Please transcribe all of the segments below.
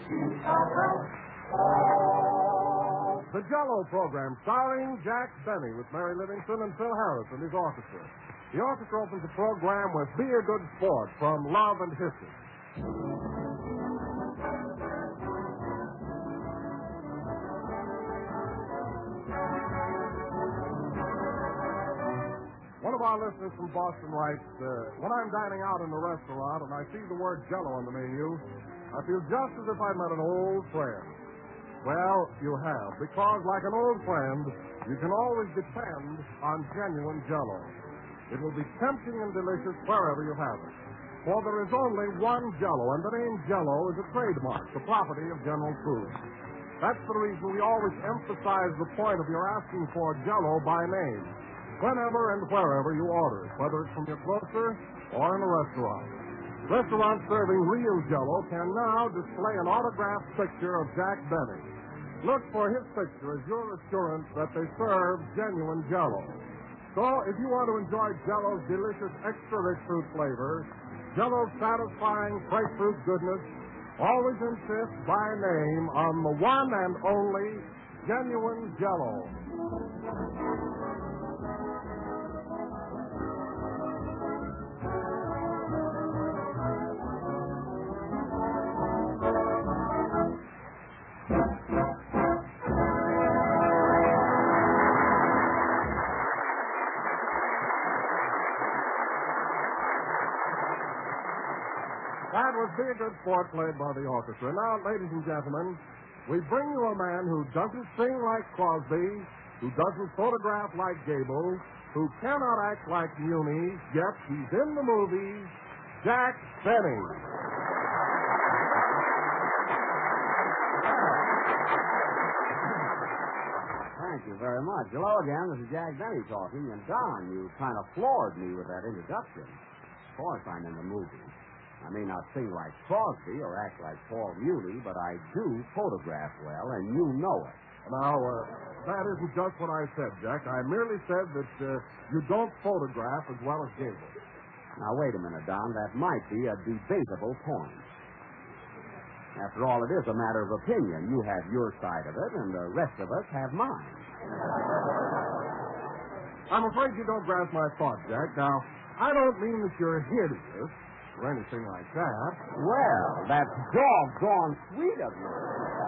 The Jell-O program, starring Jack Benny with Mary Livingston and Phil Harris and his orchestra. The orchestra opens the program with Be a Good Sport from Love and History. One of our listeners from Boston writes, when I'm dining out in a restaurant and I see the word Jell-O on the menu, I feel just as if I met an old friend. Well, you have, because like an old friend, you can always depend on genuine Jell-O. It will be tempting and delicious wherever you have it. For there is only one Jell-O, and the name Jell-O is a trademark, the property of General Foods. That's the reason we always emphasize the point of your asking for Jell-O by name, whenever and wherever you order it, whether it's from your grocer or in a restaurant. Restaurants serving real Jell-O can now display an autographed picture of Jack Benny. Look for his picture as your assurance that they serve genuine Jell-O. So, if you want to enjoy Jell-O's delicious extra-rich fruit flavor, Jell-O's satisfying fresh fruit goodness, always insist by name on the one and only genuine Jell-O. That was Be a Good Sport played by the orchestra. Now, ladies and gentlemen, we bring you a man who doesn't sing like Crosby, who doesn't photograph like Gable, who cannot act like Muni, yet he's in the movies, Jack Benny. Thank you very much. Hello again. This is Jack Benny talking. And, Don, you kind of floored me with that introduction. Of course I'm in the movies. I may not sing like Crosby or act like Paul Muni, but I do photograph well, and you know it. Now, that isn't just what I said, Jack. I merely said that you don't photograph as well as Gable. Now, wait a minute, Don. That might be a debatable point. After all, it is a matter of opinion. You have your side of it, and the rest of us have mine. I'm afraid you don't grasp my thought, Jack. Now, I don't mean that you're hideous or anything like that. Well, that's doggone sweet of you.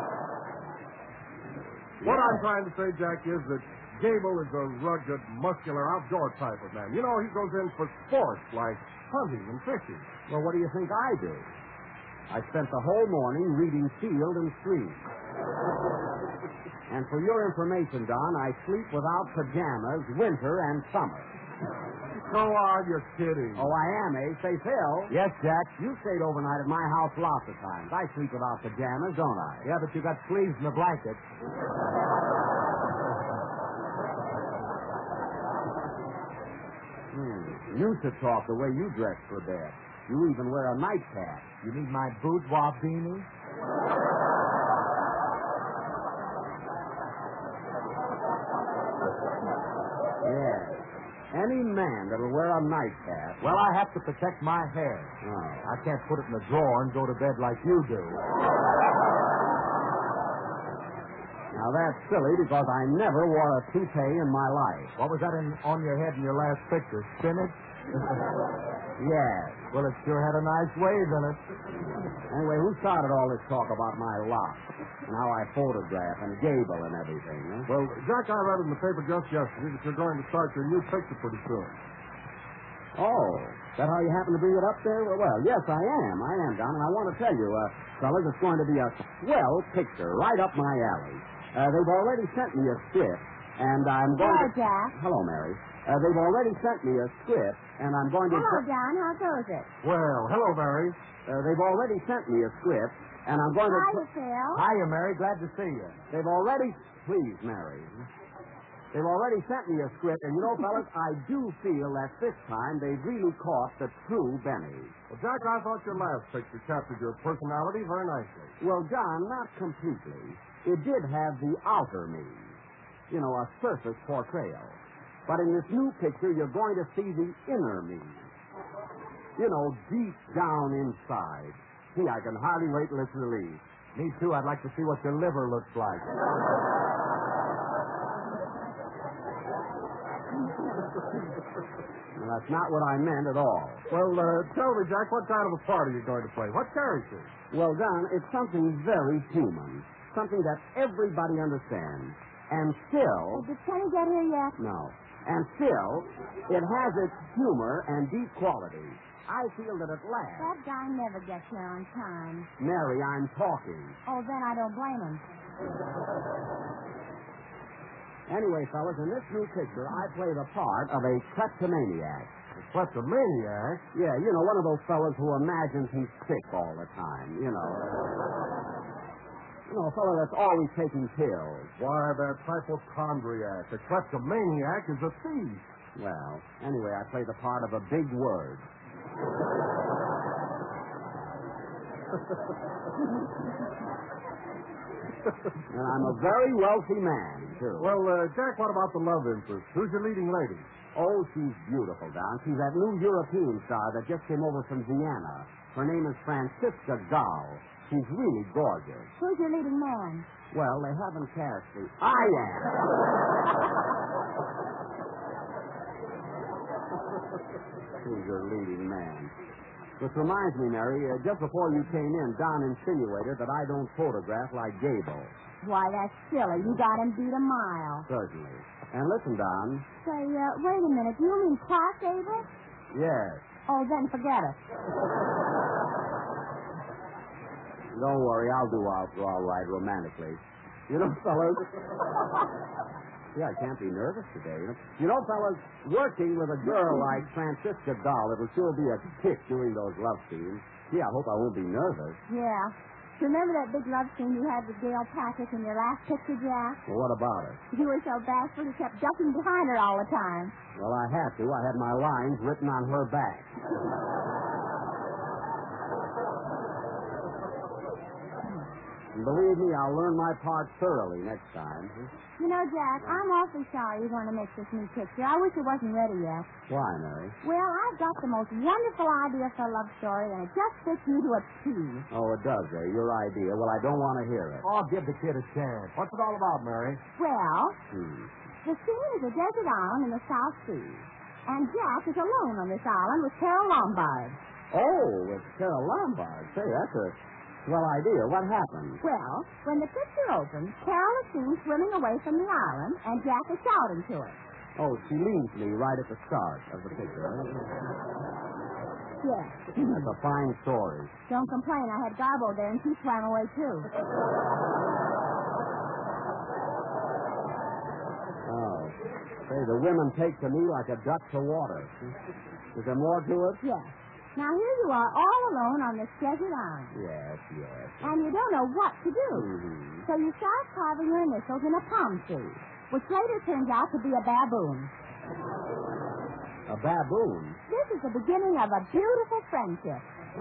What I'm trying to say, Jack, is that Gable is a rugged, muscular, outdoor type of man. You know, he goes in for sports like hunting and fishing. Well, what do you think I do? I spent the whole morning reading Field and Stream. And for your information, Don, I sleep without pajamas winter and summer. Go on, you're kidding. Oh, I am, eh? Say, Phil. Yes, Jack? You stayed overnight at my house lots of times. I sleep without pajamas, don't I? Yeah, but you got sleeves in the blanket. You should talk the way you dress for bed. You even wear a nightcap. You need my boudoir beanie? Yes. Any man that'll wear a nightcap. Well, I have to protect my hair. Oh. I can't put it in the drawer and go to bed like you do. Now, that's silly because I never wore a toupee in my life. What was that on your head in your last picture? Spinach? Yes. Well, it sure had a nice wave in it. Anyway, who started all this talk about my locks and how I photograph and Gable and everything? Huh? Well, Jack, I read in the paper just yesterday that you're going to start your new picture pretty soon. Oh, is that how you happen to bring it up there? Well, yes, I am, Don, and I want to tell you, fellas, it's going to be a swell picture right up my alley. They've already sent me a script, and I'm going Hello, to... Jack. Hello, Mary. They've already sent me a script, and I'm going to... Hello, John. How goes it? Well, hello, Mary. They've already sent me a script, and I'm going to... Hiya, Phil. Hiya, Mary. Glad to see you. They've already... Please, Mary. They've already sent me a script, and you know, fellas, I do feel that this time they've really caught the true Benny. Well, Jack, I thought your last picture captured your personality very nicely. Well, John, not completely. It did have the outer me. You know, a surface portrayal. But in this new picture, you're going to see the inner me. You know, deep down inside. Gee, I can hardly wait till it's released. Me too. I'd like to see what your liver looks like. Well, that's not what I meant at all. Well, tell me, Jack, what kind of a part are you going to play? What character? Well, Don, it's something very human. Something that everybody understands. And still... Did Kenny get here yet? No. And still, it has its humor and deep quality. I feel that at last... That guy never gets here on time. Mary, I'm talking. Oh, then I don't blame him. Anyway, fellas, in this new picture, I play the part of a kleptomaniac. A kleptomaniac? Yeah, you know, one of those fellas who imagines he's sick all the time, you know. You know, a fellow that's always taking pills. Why, that hypochondriac. A kleptomaniac is a thief. Well, anyway, I play the part of a big word. And I'm a very wealthy man, too. Well, Jack, what about the love interest? Who's your leading lady? Oh, she's beautiful, Don. She's that new European star that just came over from Vienna. Her name is Francisca Gall. She's really gorgeous. Who's your leading man? Well, they haven't cast the... I am! Who's your leading man? Which reminds me, Mary, just before you came in, Don insinuated that I don't photograph like Gable. Why, that's silly. You got him beat a mile. Certainly. And listen, Don. Say, wait a minute. Do you mean Clark Gable? Yes. Oh, then forget it. Don't worry, I'll do all right romantically. You know, fellas... Yeah, I can't be nervous today. You know, fellas, working with a girl like Francisca Gall, it'll sure be a kick doing those love scenes. Gee, I hope I won't be nervous. Yeah. Remember that big love scene you had with Gail Patrick in your last picture, Jack? Well, what about it? You were so bashful you kept ducking behind her all the time. Well, I had to. I had my lines written on her back. And believe me, I'll learn my part thoroughly next time. You know, Jack, I'm awfully sorry you're going to make this new picture. I wish it wasn't ready yet. Why, Mary? Well, I've got the most wonderful idea for a love story, and it just fits you to a T. Oh, it does, eh? Your idea. Well, I don't want to hear it. Oh, give the kid a chance. What's it all about, Mary? Well, the scene is a desert island in the South Sea, and Jack is alone on this island with Carol Lombard. Oh, it's Carol Lombard. Say, that's a swell idea. What happened? Well, when the picture opens, Carol is seen swimming away from the island, and Jack is shouting to her. Oh, she leaves me right at the start of the picture. Yes. That's a fine story. Don't complain. I had Garbo there, and she swam away, too. Oh. Say, the women take to me like a duck to water. Is there more to it? Yes. Now, here you are all alone on this desert island. Yes, yes. And you don't know what to do. Mm-hmm. So you start carving your initials in a palm tree, which later turns out to be a baboon. A baboon? This is the beginning of a beautiful friendship.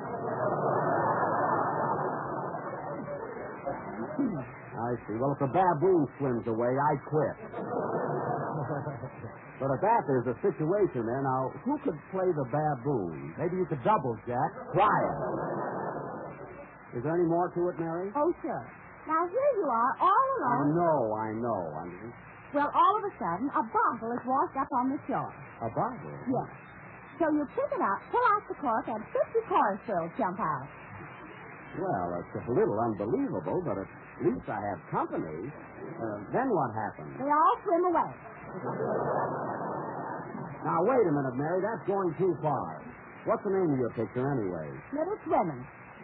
I see. Well, if the baboon swims away, I quit. But at that, there's a situation there. Now, who could play the baboon? Maybe you could double, Jack. Quiet. Is there any more to it, Mary? Oh, sure. Now, here you are, all alone. I know. Well, all of a sudden, a bottle is washed up on the shore. A bottle? Yes. So you pick it up, pull out the cork, and 50 chorus girls jump out. Well, it's a little unbelievable, but at least I have company. Then what happens? They all swim away. Now, wait a minute, Mary. That's going too far. What's the name of your picture, anyway? Little swimming.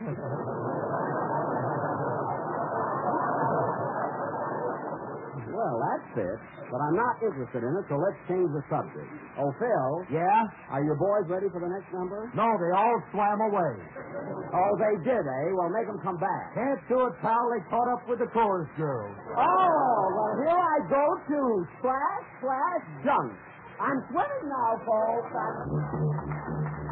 Well, that's it. But I'm not interested in it, so let's change the subject. Oh, Phil. Yeah? Are your boys ready for the next number? No, they all swam away. Oh, they did, eh? Well, make them come back. Can't do it, pal. They caught up with the chorus girls. Oh, well, here I go, too. Splash, splash, dunk. I'm swimming now, folks.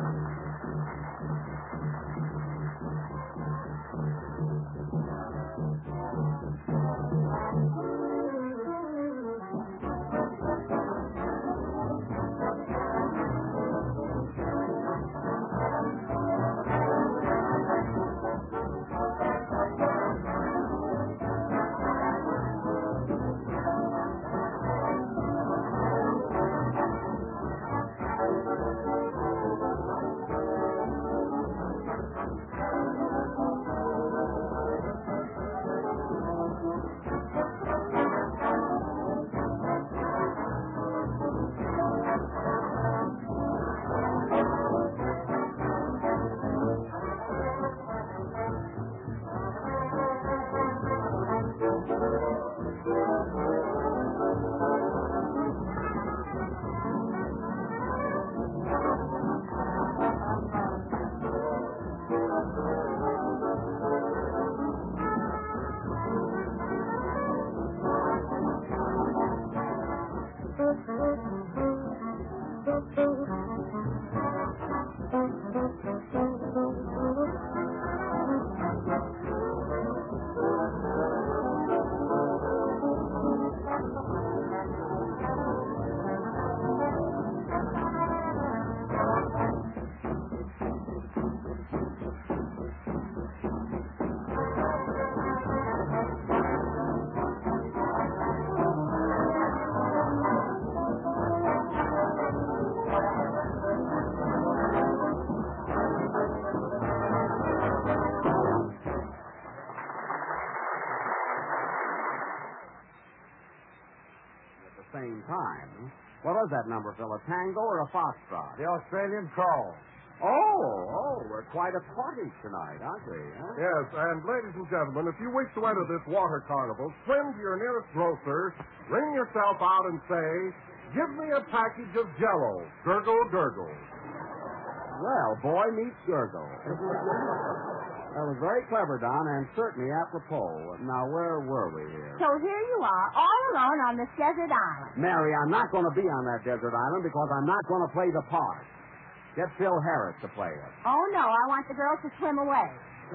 time. What was that number, Phil? A tango or a foxtrot? The Australian crawl. Oh, we're quite a party tonight, aren't we? Huh? Yes, and ladies and gentlemen, if you wish to enter this water carnival, swim to your nearest grocer, ring yourself out and say, "Give me a package of Jell-O. Gurgle, gurgle." Well, boy meets gurgle. That was very clever, Don, and certainly apropos. Now, where were we here? So here you are, all alone on this desert island. Mary, I'm not going to be on that desert island because I'm not going to play the part. Get Phil Harris to play it. Oh, no, I want the girls to swim away.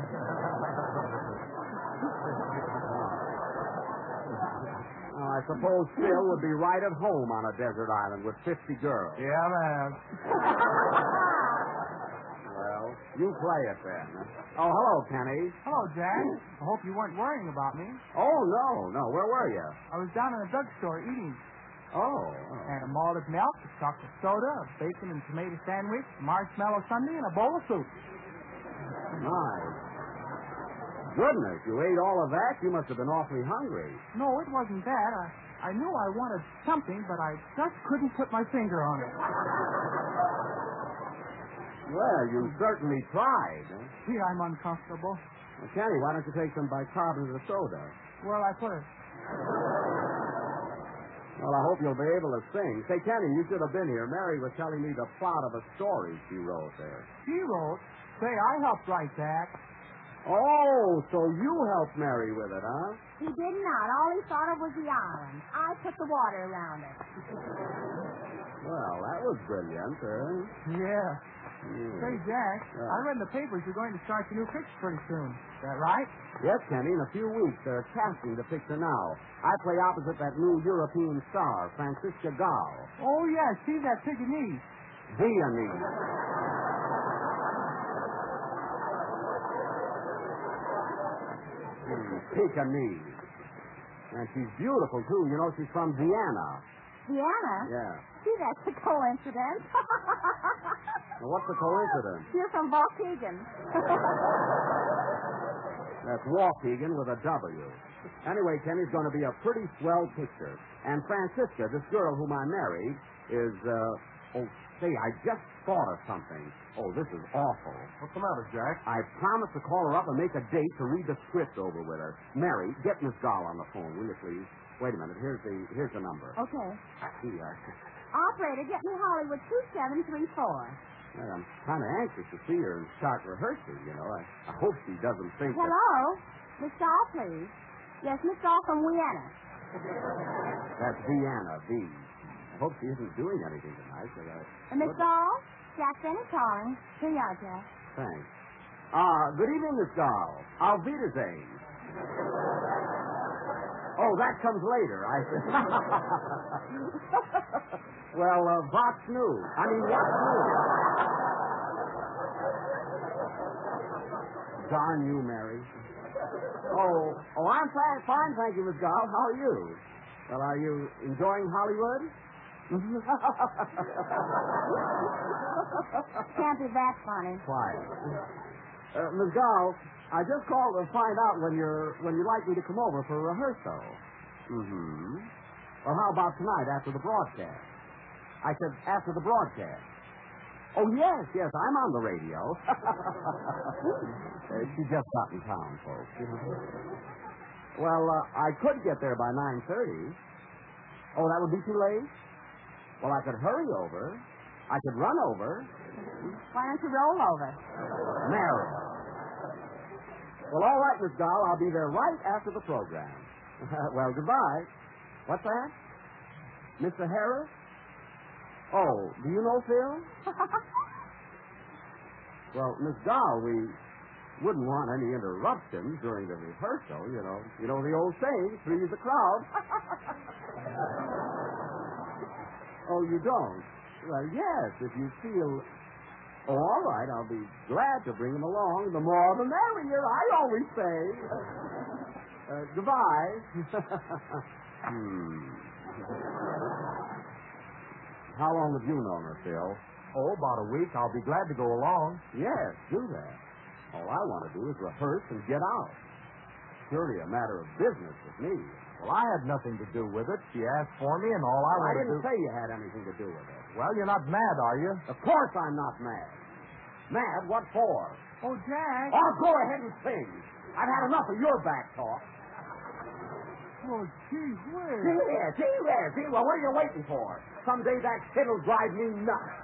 Well, I suppose Phil would be right at home on a desert island with 50 girls. Yeah, man. Well, you play it then. Oh, hello, Kenny. Hello, Jack. I hope you weren't worrying about me. Oh, no. Where were you? I was down in a drugstore eating. Oh. And a malted milk, a chocolate soda, a bacon and tomato sandwich, a marshmallow sundae, and a bowl of soup. My goodness, you ate all of that? You must have been awfully hungry. No, it wasn't that. I knew I wanted something, but I just couldn't put my finger on it. Well, you certainly tried. Huh? Gee, I'm uncomfortable. Well, Kenny, why don't you take some bicarbonate of soda? Where'll I put it? Well, I hope you'll be able to sing. Say, Kenny, you should have been here. Mary was telling me the plot of a story she wrote there. She wrote. Say, I helped write that. Oh, so you helped Mary with it, huh? He did not. All he thought of was the island. I put the water around it. Well, that was brilliant, huh? Yeah. Say, Jack, Yeah. I read in the papers you're going to start your new picture pretty soon. Is that right? Yes, Kenny, in a few weeks. They're casting the picture now. I play opposite that new European star, Francisca Gall. Oh, yeah, she's that Pekingese. Viennese. Pekingese. And she's beautiful, too. You know, she's from Vienna. Vienna? Yeah. See, that's a coincidence. Now, what's the coincidence? You're from Waukegan. That's Waukegan with a W. Anyway, Kenny's going to be a pretty swell picture. And Francisca, this girl whom I married, is, say, I just thought of something. Oh, this is awful. What's the matter, Jack? I promised to call her up and make a date to read the script over with her. Mary, get Miss Gall on the phone, will you please? Wait a minute. Here's the number. Okay. Here. Operator, get me Hollywood 2734. Well, I'm kind of anxious to see her and start rehearsing, you know. I hope she doesn't think that... Hello? Miss Dahl, please. Yes, Miss Dahl from Vienna. That's Vienna, V. I hope she isn't doing anything tonight. Miss Dahl? Jack Benny calling. Here you are, Jack. Thanks. Good evening, Miss Dahl. Auf Wiedersehen. Oh, that comes later. Well, what's new? I mean, what's new? Darn you, Mary. Oh, I'm fine, thank you, Miss Gall. How are you? Well, are you enjoying Hollywood? Can't be that funny. Quiet. Miss Gall, I just called to find out when you'd like me to come over for a rehearsal. Mm-hmm. Well, how about tonight after the broadcast? I said after the broadcast. Oh, yes, I'm on the radio. She just got in town, folks. Well, I could get there by 9:30. Oh, that would be too late? Well, I could hurry over. I could run over. Why don't you roll over? Mary. Well, all right, Miss Gall. I'll be there right after the program. Well, goodbye. What's that? Mr. Harris? Oh, do you know Phil? Well, Miss Gall, we wouldn't want any interruptions during the rehearsal, you know. You know the old saying, three's a crowd. Oh, you don't? Well, yes, if you feel... Oh, all right, I'll be glad to bring him along. The more the merrier, I always say. Goodbye. How long have you known her, Phil? Oh, about a week. I'll be glad to go along. Yes, do that. All I want to do is rehearse and get out. Surely a matter of business with me. Well, I had nothing to do with it. She asked for me, and all I I wanted to didn't do... say you had anything to do with it. Well, you're not mad, are you? Of course I'm not mad. Mad? What for? Oh, Jack. Oh, go ahead and sing. I've had enough of your back talk. Oh, gee whiz. Gee whiz. Well, what are you waiting for? Someday that kid'll drive me nuts.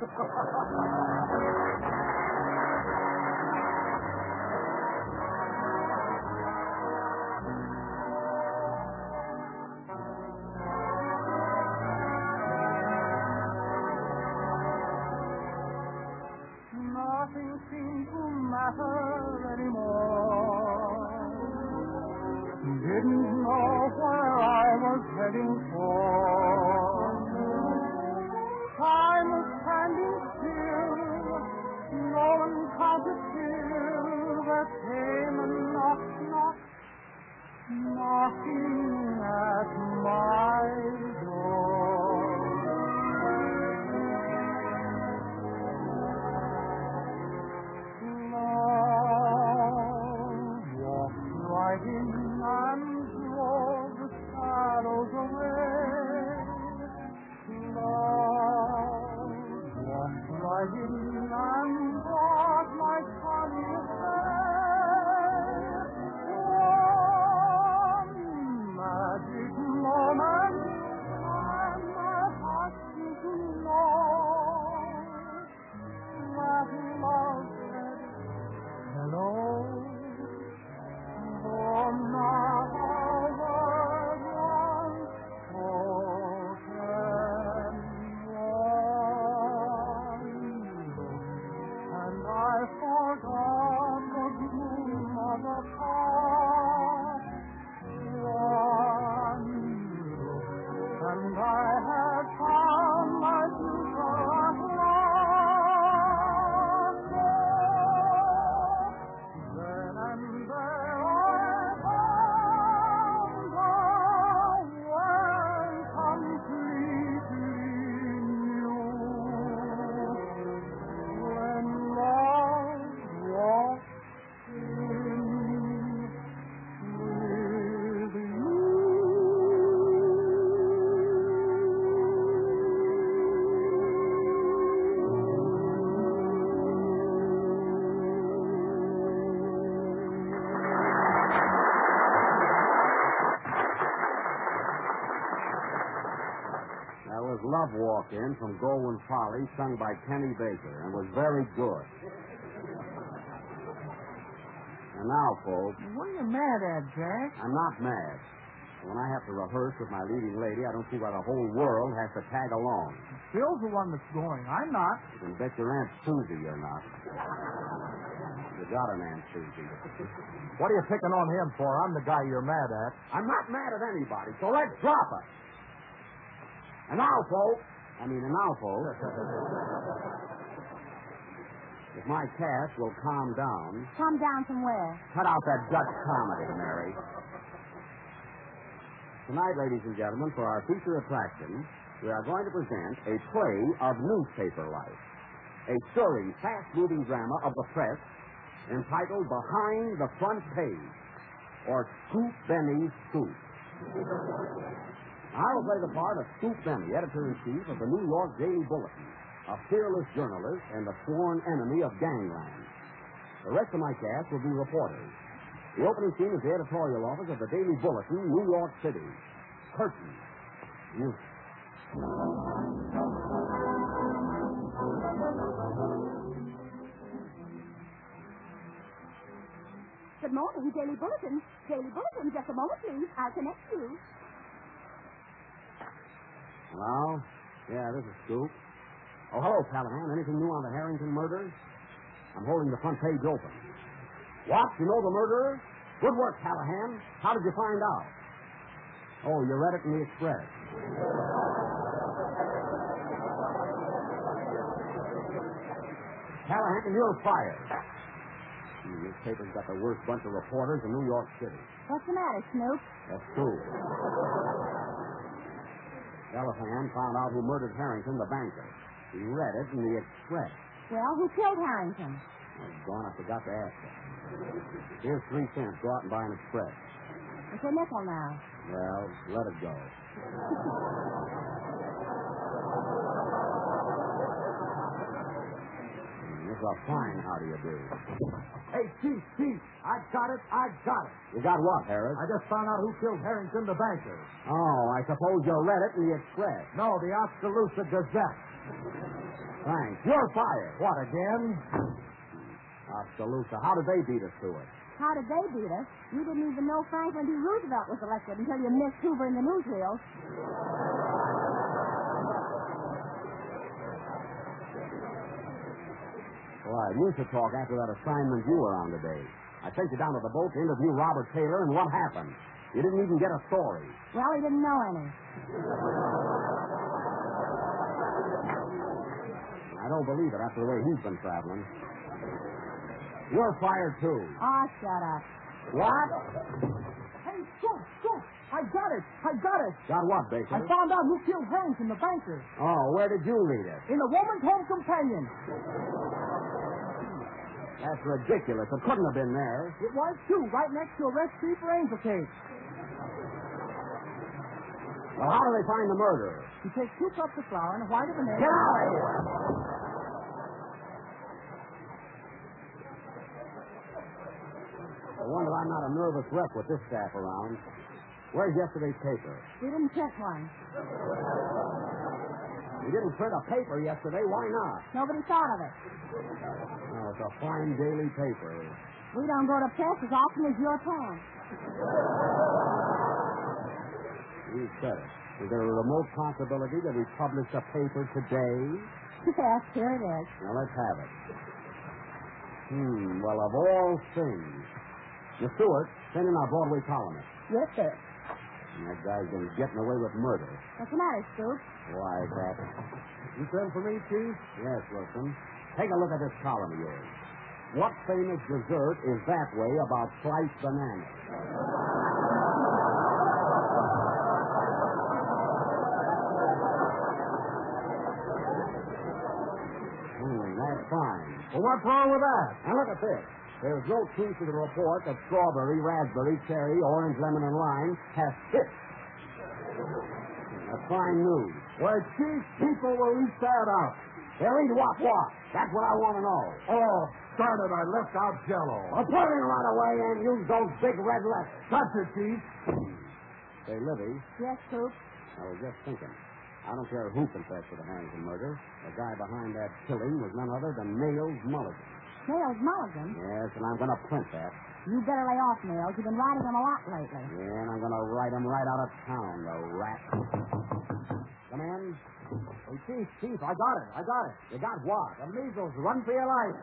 Nothing seemed to matter anymore. Didn't know where I was heading for. Time was standing still. No one counted till there came a knock, knock, knocking at my door. Right in and drove the shadows away. Love walked right in and brought my sunny day. One magic moment, and my heart seemed to know that love said hello. Oh, not a word was spoken. And I forgot the gloom of the past. And I had found my future at last. Then and there I found the world completely new. When love walks in with you. That was Love Walk In from Goldwyn Folly, sung by Kenny Baker, and was very good. And now, folks, What are you mad at, Jack? I'm not mad. When I have to rehearse with my leading lady, I don't see why the whole world has to tag along. Bill's the one that's going. I'm not. You can bet your Aunt Susie you're not. You got an Aunt Susie. What are you picking on him for? I'm the guy you're mad at. I'm not mad at anybody, so let's drop it. And now, folks, if my cast will calm down, Calm down from where? cut out that Dutch comedy, Mary. Tonight, ladies and gentlemen, for our feature attraction, we are going to present a play of newspaper life. A stirring, fast-moving drama of the press entitled Behind the Front Page, or Scoop Benny's Scoop. I will play the part of Scoop Benny, editor-in-chief of the New York Daily Bulletin, a fearless journalist and a sworn enemy of gangland. The rest of my cast will be reporters. The opening scene is the editorial office of the Daily Bulletin, New York City. Curtain. Music. Good morning, Daily Bulletin. Daily Bulletin, just a moment, please. I'll connect you. Hello? Yeah, this is Scoop. Oh, hello, Callahan. Anything new on the Harrington murder? I'm holding the front page open. What? You know the murderer? Good work, Callahan. How did you find out? Oh, you read it in the Express. Callahan, you're fired. The newspaper's got the worst bunch of reporters in New York City. What's the matter, Snoop? That's true. Callahan found out who murdered Harrington, the banker. He read it in the Express. Well, who killed Harrington? Oh, gone. I forgot to ask him. Here's 3 cents. Go out and buy an Express. It's a nickel now. Well, let it go. This is a fine how do you do. Hey, Chief, I got it. You got what, Harris? I just found out who killed Harrington, the banker. Oh, I suppose you read it in the Express. No, the Oskaloosa Gazette. Thanks. You're fired. What, again? Oskaloosa. How did they beat us to it? How did they beat us? You didn't even know Franklin D. Roosevelt was elected until you missed Hoover in the newsreel. Why, you should talk after that assignment you were on today. I sent you down to the boat to interview Robert Taylor, and what happened? You didn't even get a story. Well, he didn't know any. I don't believe it after the way he's been traveling. You're fired, too. Oh, shut up. What? Hey, Scoop, I got it. Got what, Baker? I found out who killed Harrington, the banker. Oh, where did you read it? In the Woman's Home Companion. That's ridiculous. It couldn't have been there. It was, too, right next to a recipe for angel cake. Well, how do they find the murderer? You take 2 cups of flour and a white of an egg. Get out of here! I wonder I'm not a nervous wreck with this staff around. Where's yesterday's paper? We didn't print one. You didn't print a paper yesterday. Why not? Nobody thought of it. Oh, it's a fine daily paper. We don't go to press as often as your pants. You said it. Is there a remote possibility that we publish a paper today? Yes, here it is. Now, let's have it. Well, of all things. Miss Stewart, send in our Broadway columnist. Yes, sir. And that guy's been getting away with murder. What's the matter, Scoop? Why, that... You sent for me, Chief? Yes, Wilson. Take a look at this column of yours. What famous dessert is that way about sliced bananas? That's fine. Well, what's wrong with that? Now look at this. There's no truth to the report that strawberry, raspberry, cherry, orange, lemon, and lime has hips. That's fine news. Well, Chief, people will eat that out. They'll eat what? That's what I want to know. Oh, darn it, I left out Jell-O. Well, put it right away and use those big red letters. That's it, Chief. Say, Libby, Yes, Scoop. I was just thinking. I don't care who confessed to the Harrington murder. The guy behind that killing was none other than Nails Mulligan. Nails Mulligan? Yes, and I'm going to print that. You better lay off, Nails. You've been riding him a lot lately. Yeah, and I'm going to write him right out of town, the rat. Come in. Hey, Chief, I got it. You got what? The measles. Run for your life.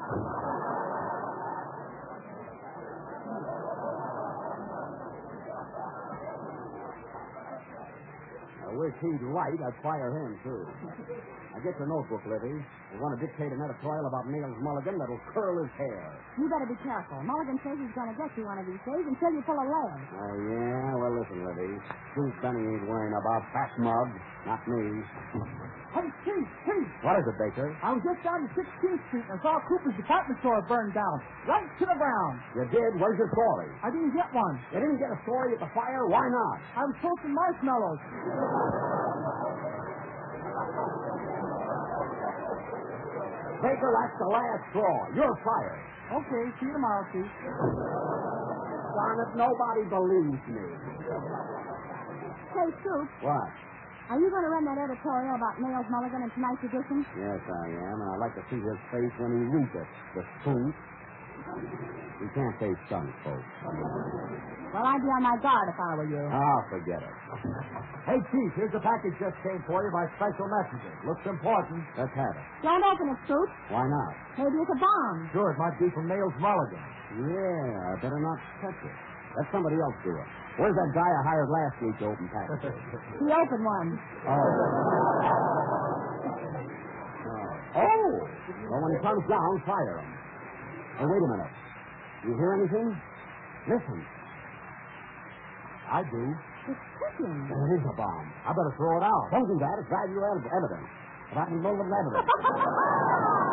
I wish he'd write. I'd fire him, too. Now get your notebook, Livy. You want to dictate an editorial about Nails Mulligan that'll curl his hair. You better be careful. Mulligan says he's going to get you one of these days until you pull a leg. Oh, yeah? Well, listen, Livy. Sue Benny ain't worrying about fat mug. Not me. Hey, Chief. What is it, Baker? I was just down to 16th Street and I saw Cooper's department store burned down. Right to the ground. You did? Where's your story? I didn't get one. You didn't get a story at the fire? Why not? I was toasting marshmallows. Baker, that's the last straw. You're fired. Okay, see you tomorrow, Chief. Darn it, nobody believes me. Hey, Scoop, What? are you going to run that editorial about Nails Mulligan in tonight's edition? Yes, I am, and I'd like to see his face when he reads it. The spook. We can't say skunk, folks. Well, I'd be on my guard if I were you. Ah, forget it. Hey, Chief, here's a package just came for you by special messenger. Looks important. Let's have it. Don't open it, Scoop. Why not? Maybe it's a bomb. Sure, it might be from Nails Mulligan. Yeah, I better not touch it. Let somebody else do it. Where's that guy I hired last week to open packages? He opened one. Oh, well, when he comes down, fire him. Hey, wait a minute. You hear anything? Listen. I do. It's cooking. It is a bomb. I better throw it out. Don't do that. It's valuable evidence. Valuable evidence.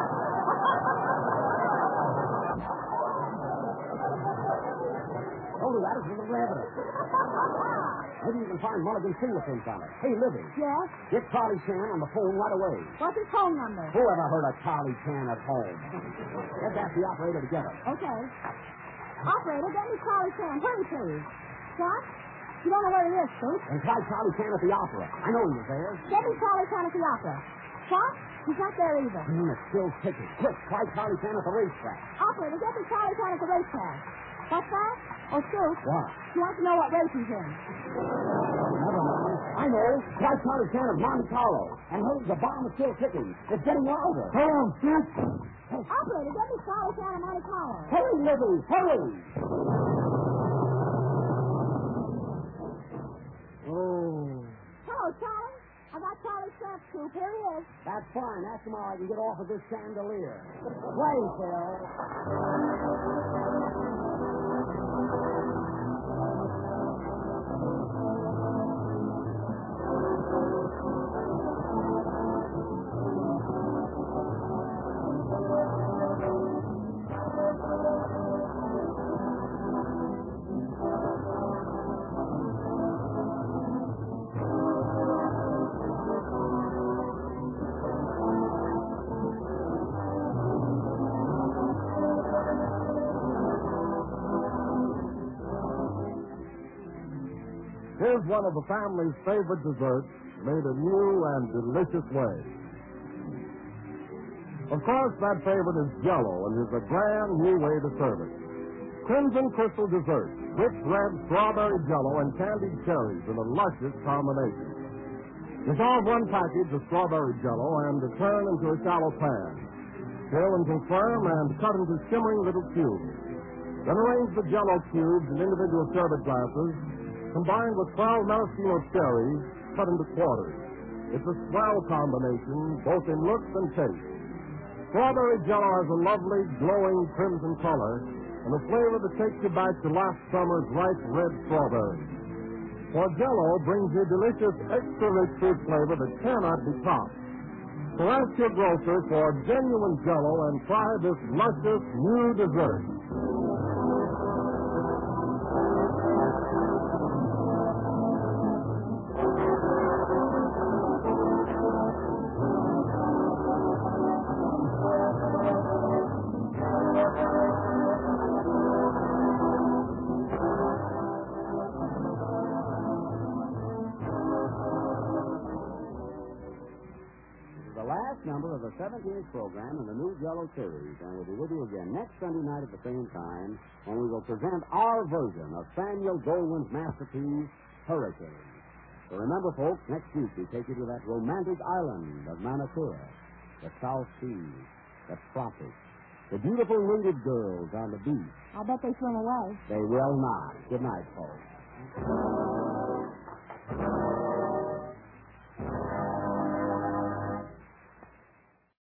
Don't do That is a little evidence. Maybe you can find Mulligan's fingerprints on it. Hey, Libby. Yes? Get Charlie Chan on the phone right away. What's his phone number? Who ever heard of Charlie Chan at home? Let's ask the operator to get it. Okay. Operator, get me Charlie Chan. Hurry, please. What? You don't know where he is, Scoop. And try Charlie Chan at the opera. I know he was there. Get me Charlie Chan at the opera. What? He's not there either. It's still ticking. Quick, try Charlie Chan at the racetrack. Operator, get me Charlie Chan at the racetrack. What's that? Oh, Scoop. What? He wants to know what race he's in. Never mind. I know. Try Charlie Chan at Monte Carlo. And hey, the bomb is still ticking. It's getting louder. Hold on, Sid. Operator, get me Charlie Chan at Monte Carlo. Hurry, Libby, hurry! Oh. Hello, Charlie. I got Charlie's strap, Scoop. Here he is. That's fine. Ask him how I can get off of this chandelier. Play, Phil. Here's one of the family's favorite desserts made a new and delicious way. Of course, that favorite is Jell-O, and is a brand new way to serve it. Crimson Crystal dessert, rich red strawberry Jell-O and candied cherries in a luscious combination. Dissolve one package of strawberry Jell-O and turn into a shallow pan. Fill until firm and cut into shimmering little cubes. Then arrange the Jell-O cubes in individual sherbet glasses, combined with 12 maraschino cherries cut into quarters. It's a swell combination, both in looks and taste. Strawberry Jell-O has a lovely, glowing crimson color and a flavor that takes you back to last summer's ripe red strawberries. For Jell-O brings you delicious, extra-rich fruit flavor that cannot be topped. So ask your grocer for genuine Jell-O and try this luscious new dessert. Number of the 17th program in the new Jell-O series, and we'll be with you again next Sunday night at the same time when we will present our version of Samuel Goldwyn's masterpiece, Hurricane. So remember, folks, next week we take you to that romantic island of Manakura, the South Seas, the tropics, the beautiful native girls on the beach. I'll bet they swim away. They will not. Good night, folks.